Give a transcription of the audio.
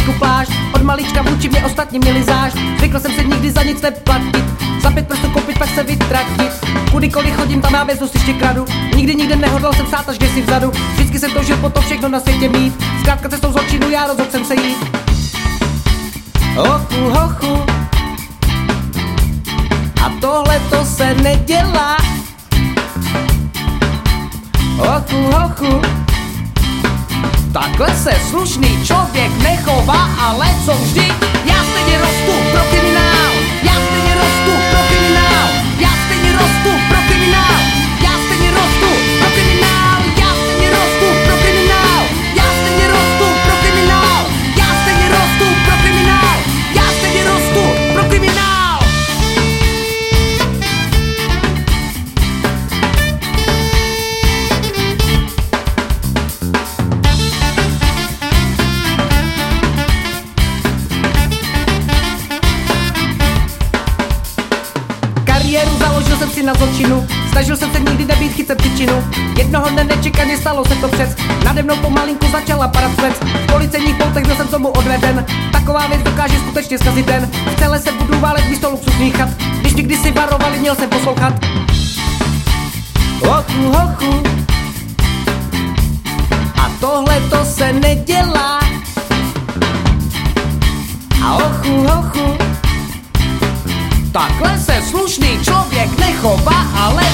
Vojenskou plášť, od malička vůči mě ostatní měli zášť. Zvykl jsem se nikdy za nic neplatit, za 5 prstů koupit, pak se vytratit. Kudykoliv chodím, tam návěznost ještě kradu. Nikdy nehodlal jsem sát až kdysi vzadu. Vždycky jsem toužil po to všechno na světě mít. Zkrátka cestou zločinu já rozhodl jsem se jít. Hochu, hochu. A tohle to se nedělá. Hochu, hochu. Takhle se slušný člověk nechová, ale co vždy? Já stejně rostu pro kriminál. Já stejně rostu pro kriminál. Já stejně rostu pro kriminál. Já stejně rostu pro kriminál. Já stejně rostu pro kriminál. Já stejně rostu pro kriminál. Já stejně rostu pro kriminál. Já stejně rostu pro kriminál. Založil jsem si na zločinu, snažil jsem se nikdy nebýt chycet tyčinu. Jednoho dne nečekaně stalo se to přec, nade mnou pomalinku začala padat svět. V policejních poutech byl jsem tomu odveden, taková věc dokáže skutečně zkazit den. V celé se budu válet místo luxusních chat, když mě kdysi varovali, měl jsem poslouchat. Hochu, hochu. A tohle to se nedělá. A hochu, hochu. Takhle se slušný člověk nechová, ale